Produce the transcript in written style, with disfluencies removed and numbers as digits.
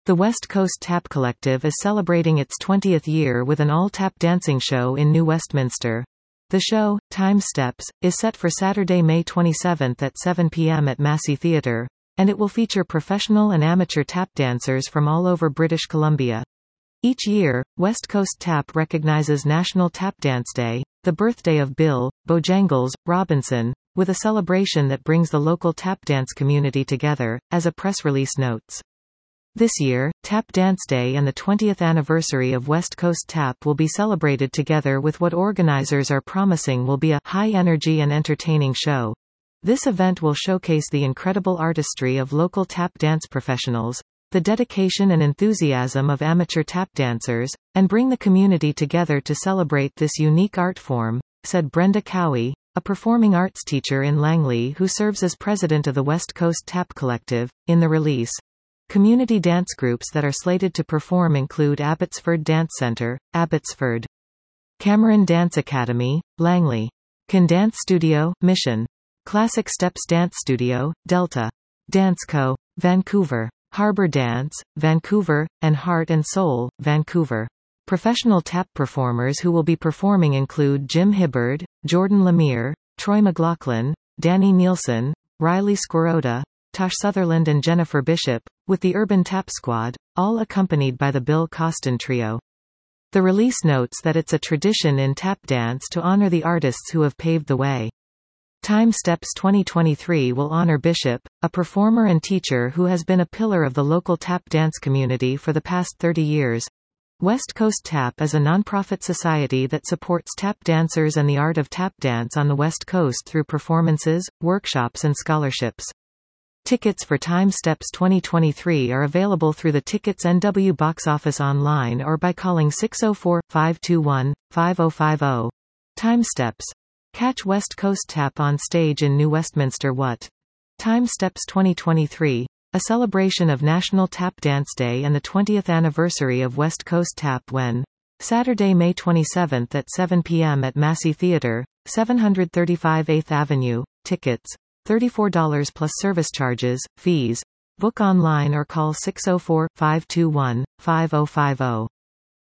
The West Coast Tap Collective is celebrating its 20th year with an all-tap dancing show in New Westminster. The show, Time Steps, is set for Saturday, May 27 at 7 p.m. at Massey Theatre, and it will feature professional and amateur tap dancers from all over British Columbia. Each year, West Coast Tap recognizes National Tap Dance Day, the birthday of Bill Bojangles Robinson, with a celebration that brings the local tap dance community together, as a press release notes. This year, Tap Dance Day and the 20th anniversary of West Coast Tap will be celebrated together with what organizers are promising will be a high-energy and entertaining show. This event will showcase the incredible artistry of local tap dance professionals, the dedication and enthusiasm of amateur tap dancers, and bring the community together to celebrate this unique art form, said Brenda Cowie, a performing arts teacher in Langley who serves as president of the West Coast Tap Collective, in the release. Community dance groups that are slated to perform include Abbotsford Dance Centre, Abbotsford, Cameron Dance Academy, Langley, Can Dance Studio, Mission, Classic Steps Dance Studio, Delta, Dance Co., Vancouver, Harbour Dance, Vancouver, and Heart and Soul, Vancouver. Professional tap performers who will be performing include Jim Hibbard, Jordan Lemire, Troy McLaughlin, Danny Nielsen, Riley Squirota, Tosh Sutherland and Jennifer Bishop, with the Urban Tap Squad, all accompanied by the Bill Costin Trio. The release notes that it's a tradition in tap dance to honor the artists who have paved the way. Time Steps 2023 will honor Bishop, a performer and teacher who has been a pillar of the local tap dance community for the past 30 years. West Coast Tap is a nonprofit society that supports tap dancers and the art of tap dance on the West Coast through performances, workshops and scholarships. Tickets for Time Steps 2023 are available through the Tickets NW box office online or by calling 604-521-5050. Time Steps. Catch West Coast Tap on stage in New Westminster. What? Time Steps 2023, a celebration of National Tap Dance Day and the 20th anniversary of West Coast Tap when? Saturday, May 27 at 7 p.m. at Massey Theatre, 735 8th Avenue. Tickets $34 plus service charges, fees. Book online or call 604-521-5050.